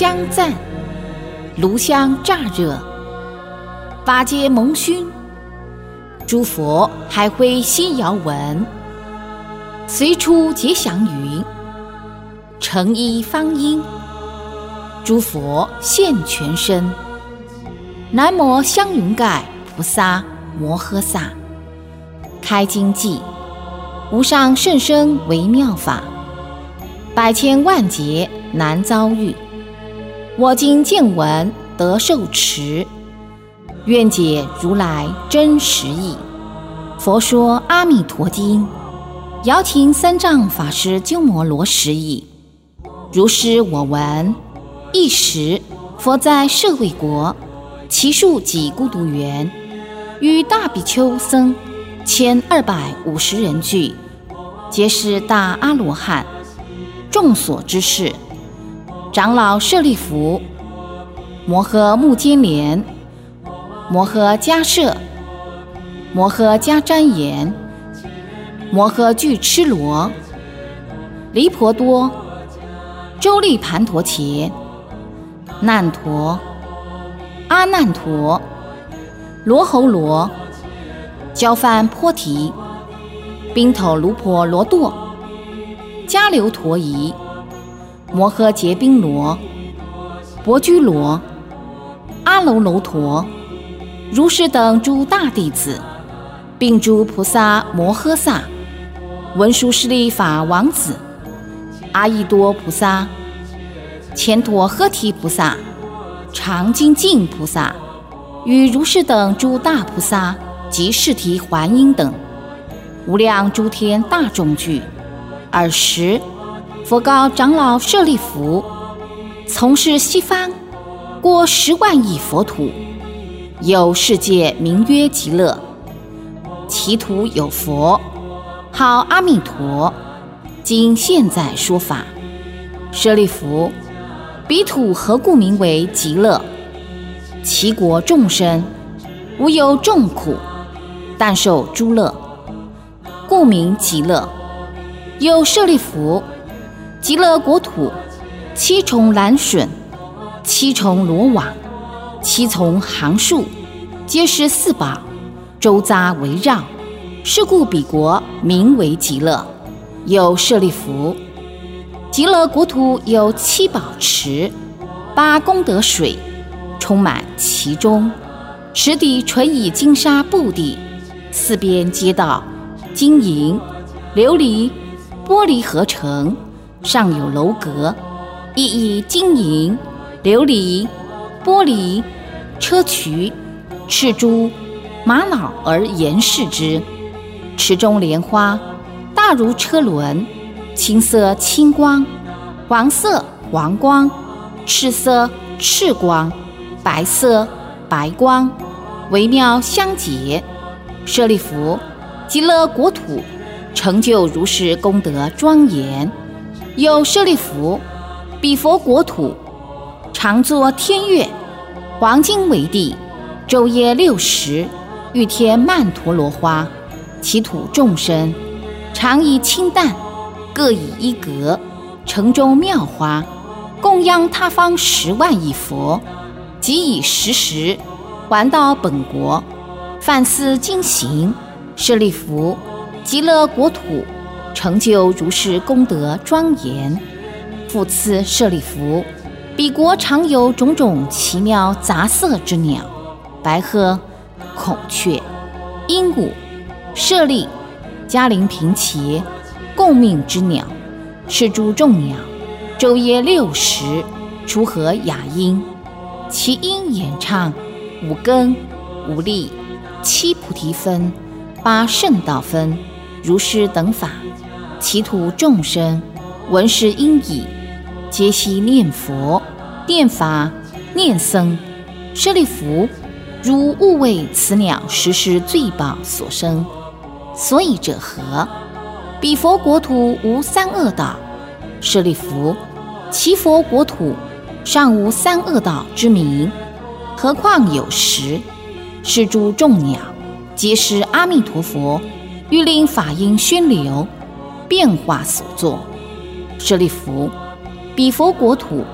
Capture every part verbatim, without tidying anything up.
香赞，炉香乍热，八阶蒙熏，诸佛还会悉遥闻，随处结祥云，成一方音，诸佛现全身。南无香云盖菩萨摩诃萨。开经记，无上甚深微妙法，百千万劫难遭遇。我今见闻得受持，愿解如来真实义。佛说阿弥陀经，姚秦三藏法师鸠摩罗什译。如是我闻。一时，佛在舍卫国，其数几孤独园，与大比丘僧千二百五十人俱，皆是大阿罗汉。众所知事，长老舍利弗、摩诃目犍连、摩诃迦摄、摩诃迦旃延、摩诃俱絺罗、离婆多、周利盘陀伽、难陀、阿难陀、罗侯罗、焦梵波提、宾头卢婆罗堕、迦留陀夷、摩诃结宾罗、薄居罗、阿楼楼陀、如是等诸大弟子，并诸菩萨摩诃萨、文殊师利法王子、阿逸多菩萨、乾陀诃提菩萨、常精进菩萨，与如是等诸大菩萨及释提桓因等，无量诸天大众聚。尔时，佛告长老舍利弗：从是西方，过十万亿佛土，有世界名曰极乐，其土有佛，号阿弥陀，今现在说法。舍利弗，彼土何故名为极乐？其国众生无有众苦，但受诸乐，故名极乐。有舍利弗，极乐国土七重栏楯，七重罗网，七重行树，皆是四宝，周匝围绕，是故彼国名为极乐。有舍利弗，极乐国土有七宝池，八功德水，充满其中。池底纯以金沙布地，四边街道金银、琉璃、玻璃合成，上有楼阁，亦以金银、琉璃、玻璃、砗磲、赤珠、玛瑙而严饰之。池中莲花大如车轮，青色青光，黄色黄光，赤色赤光，白色白光，微妙相结。舍利弗，极乐国土成就如是功德庄严。有舍利弗，彼佛国土常作天乐，黄金为地，昼夜六时，欲天曼陀罗花，其土众生常以清淡，各以一格，城中妙花，供养他方十万亿佛，即以时时还到本国，犯思经行。舍利弗，极乐国土成就如是功德庄严。复次舍利弗，彼国常有种种奇妙杂色之鸟，白鹤、孔雀、鹦鹉、舍利、迦陵频伽，共命之鸟，是诸众鸟，昼夜六时，出和雅音，其音演唱五根、五力、七菩提分、八圣道分，如是等法。其土众生闻是音已，皆悉念佛、念法、念僧。舍利弗，如勿为此鸟实施罪报所生，所以者何？彼佛国土无三恶道。舍利弗，其佛国土尚无三恶道之名，何况有时？是诸众鸟，皆是阿弥陀佛欲令法音宣流，变化所作。舍利弗，彼佛国土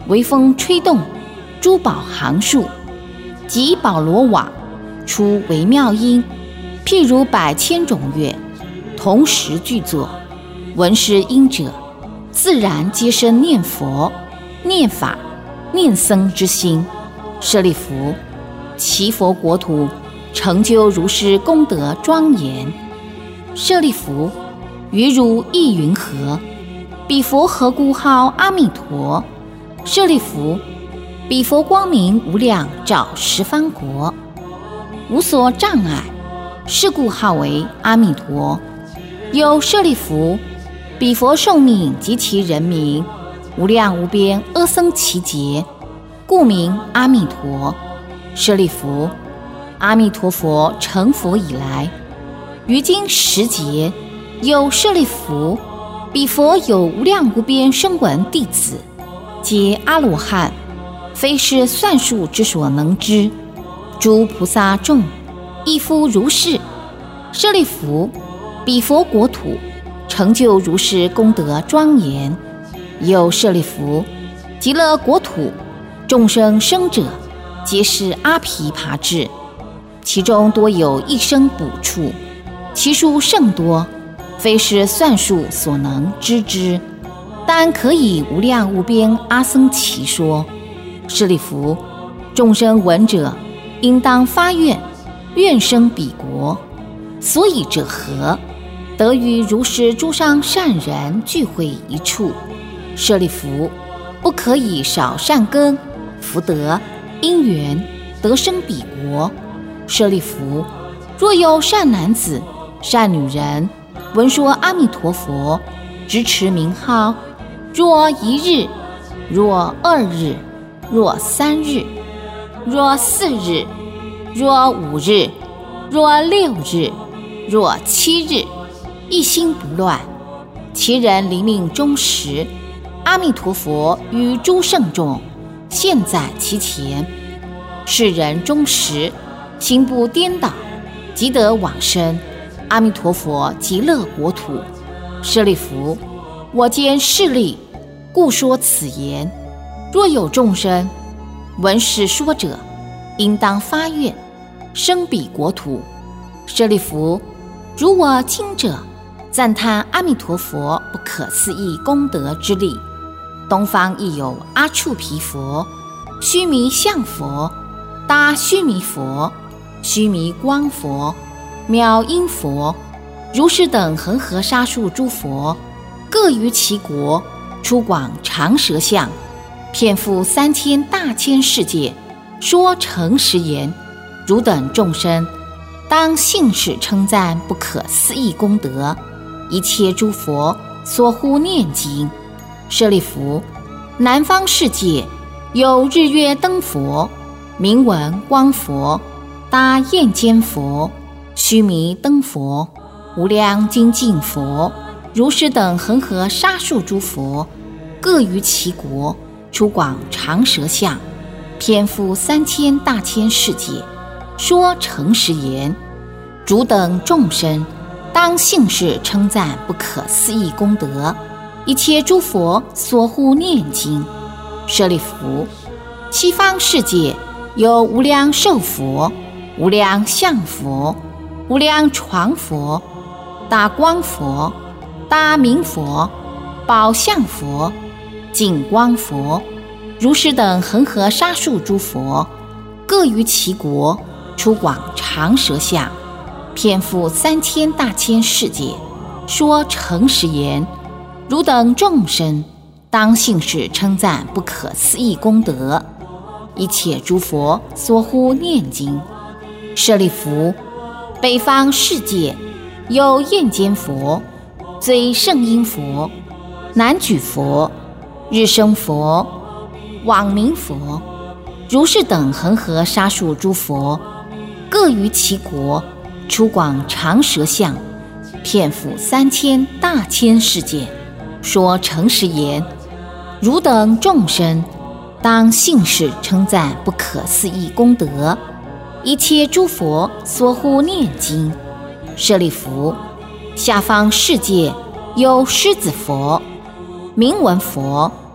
微风吹动，珠宝行数，及宝罗网，出微妙音，譬如百千种乐，同时具作。闻是音者，自然皆生念佛、念法、念僧之心。舍利弗，其佛国土成就如是功德庄严。舍利弗，于汝意云何？彼佛何故号阿弥陀？舍利弗，彼佛光明无量，照十方国，无所障碍，是故号为阿弥陀。有舍利弗，彼佛寿命及其人民，无量无边阿僧祇劫，故名阿弥陀。舍利弗，阿弥陀佛成佛以来，于今十劫，有舍利弗，彼佛有无量无边声闻弟子，皆阿罗汉，非是算数之所能知。诸菩萨众亦复如是。舍利弗，彼佛国土成就如是功德庄严。有舍利弗，极乐国土众生生者，皆是阿毗跋致，其中多有一生补处，其数甚多，非是算数所能知之，但可以无量无边阿僧祇说。舍利弗，众生闻者，应当发愿，愿生彼国。所以者何？得与如是诸上善人聚会一处。舍利弗，不可以少善根、福德、因缘，得生彼国。舍利弗，若有善男子、善女人，闻说阿弥陀佛，执持名号，若一日，若二日，若三日，若四日，若五日，若六日，若七日，一心不乱，其人临命终时，阿弥陀佛与诸圣众现在其前，是人终时心不颠倒，即得往生阿弥陀佛极乐国土。舍利弗，我见势力，故说此言。若有众生闻是说者，应当发愿，生彼国土。舍利弗，如我今者赞叹阿弥陀佛不可思议功德之力。东方亦有阿处毗佛、须弥相佛、大须弥佛、须弥光佛、妙音佛，如是等恒河沙数诸佛，各于其国出广长舌相，遍覆三千大千世界，说诚实言。汝等众生，当信使称赞不可思议功德，一切诸佛所护念经。舍利弗，南方世界有日月灯佛、明文光佛、大焰间佛、须弥灯佛、无量精进佛，如是等恒河沙数诸佛，各于其国出广长舌相，遍覆三千大千世界，说诚实言。汝等众生，当信使称赞不可思议功德，一切诸佛所护念经。舍利弗，西方世界有无量寿佛、无量相佛、无量床佛、大光佛、大明佛、宝相佛、净光佛，如是等恒河沙数诸佛，各于其国出广长舌相，遍覆三千大千世界，说诚实言。汝等众生，当信使称赞不可思议功德，一切诸佛所护念经。舍利弗，北方世界有焰间佛、最胜音佛、南举佛、日生佛、往明佛，如是等恒河沙数诸佛，各于其国出广长舌相，遍覆三千大千世界，说诚实言。汝等众生，当信使称赞不可思议功德，一切诸佛所护念经。舍利弗，下方世界有狮子佛、明文佛、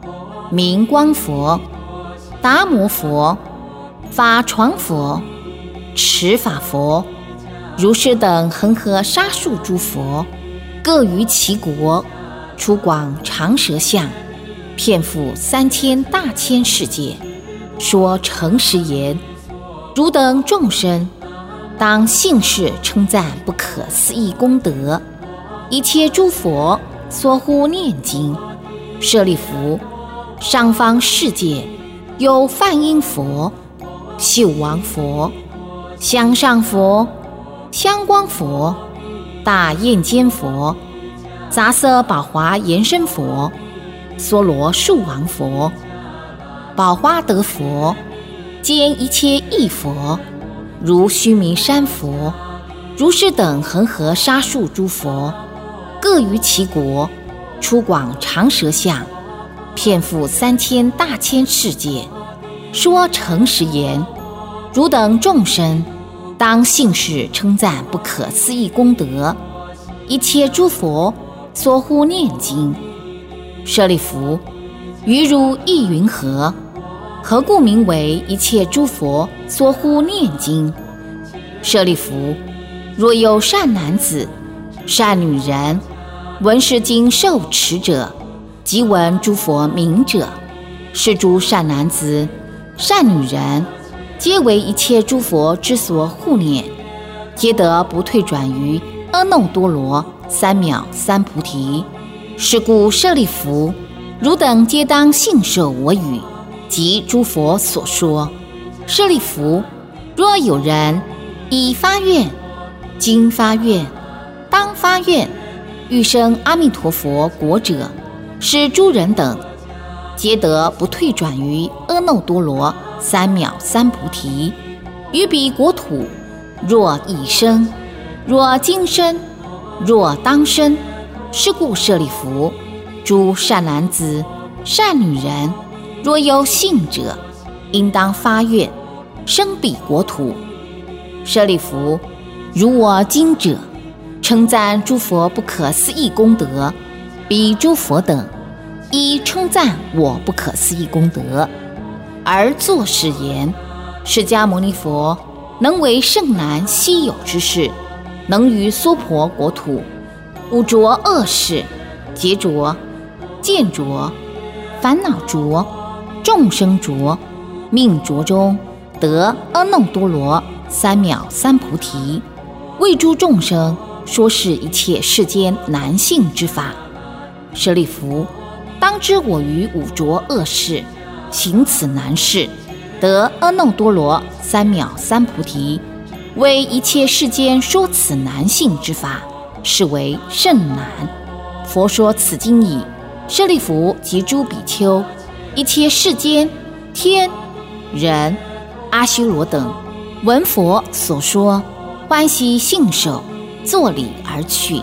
明光佛、达摩佛、法幢佛、持法佛、如是等恒河沙数诸佛，各于其国，出广长舌相，遍覆三千大千世界，说诚实言：汝等众生，当信誓称赞不可思议功德。一切诸佛所护念经。舍利弗，上方世界有梵音佛、秀王佛、香上佛、香光佛、大焰坚佛、杂色宝华延伸佛、娑罗树王佛、宝花德佛，兼一切异佛，如须弥山佛，如是等恒河沙数诸佛，各于其国，出广长舌相，遍覆三千大千世界，说诚实言：汝等众生，当信誓称赞不可思议功德。一切诸佛所护念经。舍利弗，于汝意云何？何故名为一切诸佛所护念经？舍利弗，若有善男子、善女人，闻是经受持者，即闻诸佛名者，是诸善男子、善女人，皆为一切诸佛之所护念，皆得不退转于阿耨多罗三藐三菩提。是故舍利弗，汝等皆当信受我语及诸佛所说。舍利弗，若有人已发愿、今发愿、当发愿，欲生阿弥陀佛国者，是诸人等，皆得不退转于阿耨多罗三藐三菩提。于彼国土，若已生，若今生，若当生。是故舍利弗，诸善男子、善女人，若有信者，应当发愿生彼国土。舍利弗，如我今者，称赞诸佛不可思议功德，彼诸佛等亦称赞我不可思议功德，而作是言：释迦牟尼佛能为甚难稀有之事，能于娑婆国土，五浊恶世、劫浊、见浊、烦恼浊、众生浊、命浊中，得阿耨多罗三藐三菩提，为诸众生说是一切世间难信之法。舍利弗，当知我于五浊恶世行此难事，得阿耨多罗三藐三菩提，为一切世间说此难信之法，是为甚难。佛说此经已，舍利弗及诸比丘，一切世间天人阿修罗等，闻佛所说，欢喜信受，作礼而去。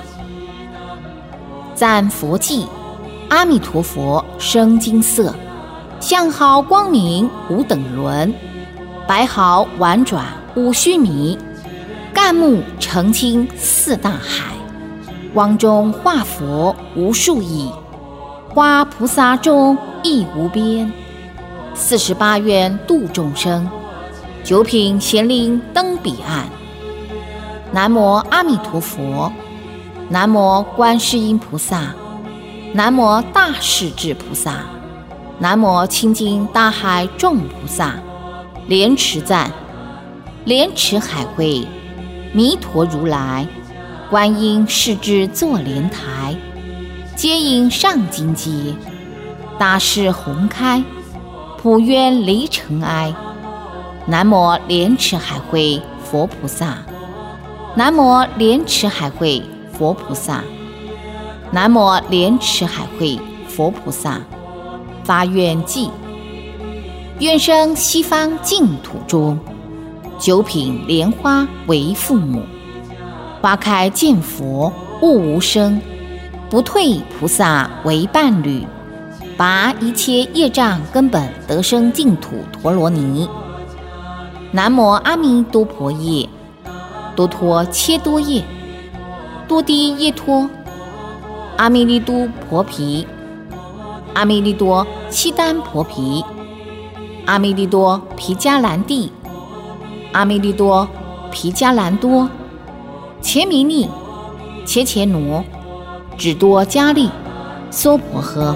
赞佛偈：阿弥陀佛生金色，相好光明无等伦，白毫婉转无须弥，干木澄清四大海，光中化佛无数亿，花菩萨中亦无边。四十八愿度众生，九品贤令登彼岸。南无阿弥陀佛，南无观世音菩萨，南无大势至菩萨，南无清净大海众菩萨。莲池赞：莲池海会，弥陀如来，观音世至坐莲台，接引上金阶，大势宏开，普愿离尘埃。南无莲池海会佛菩萨，南无莲池海会佛菩萨，南无莲池海会佛菩萨。发愿偈：愿生西方净土中，九品莲花为父母，花开见佛悟无生，不退菩萨为伴侣，拔一切业障根本，得生净土陀罗尼。南无阿弥多婆夜，多陀切多夜，多低耶托，阿弥利都婆毗， 阿弥利多悉丹婆毗，阿弥利多毗迦兰帝，阿弥利多毗迦兰多，切弥尼，切切奴，只多迦利，娑婆诃。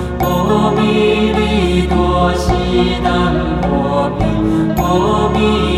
悉丹婆毗，阿弥。